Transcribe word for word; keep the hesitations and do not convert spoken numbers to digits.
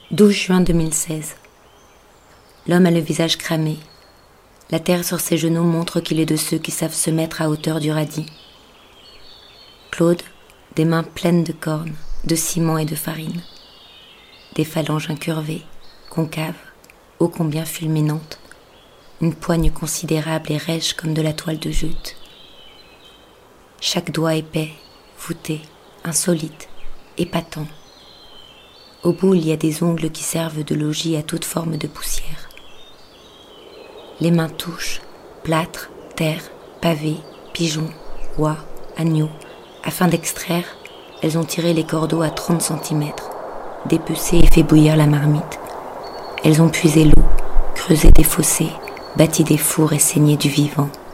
douze juin deux mille seize. L'homme a le visage cramé. La terre sur ses genoux montre qu'il est de ceux qui savent se mettre à hauteur du radis. Claude, des mains pleines de cornes, de ciment et de farine. Des phalanges incurvées, concaves, ô combien fulminantes. Une poigne considérable et rêche comme de la toile de jute. Chaque doigt épais, voûté, insolite, épatant. Au bout, il y a des ongles qui servent de logis à toute forme de poussière. Les mains touchent, plâtre, terre, pavé, pigeons, oies, agneaux. Afin d'extraire, elles ont tiré les cordeaux à trente centimètres, dépecé et fait bouillir la marmite. Elles ont puisé l'eau, creusé des fossés, bâti des fours et saigné du vivant.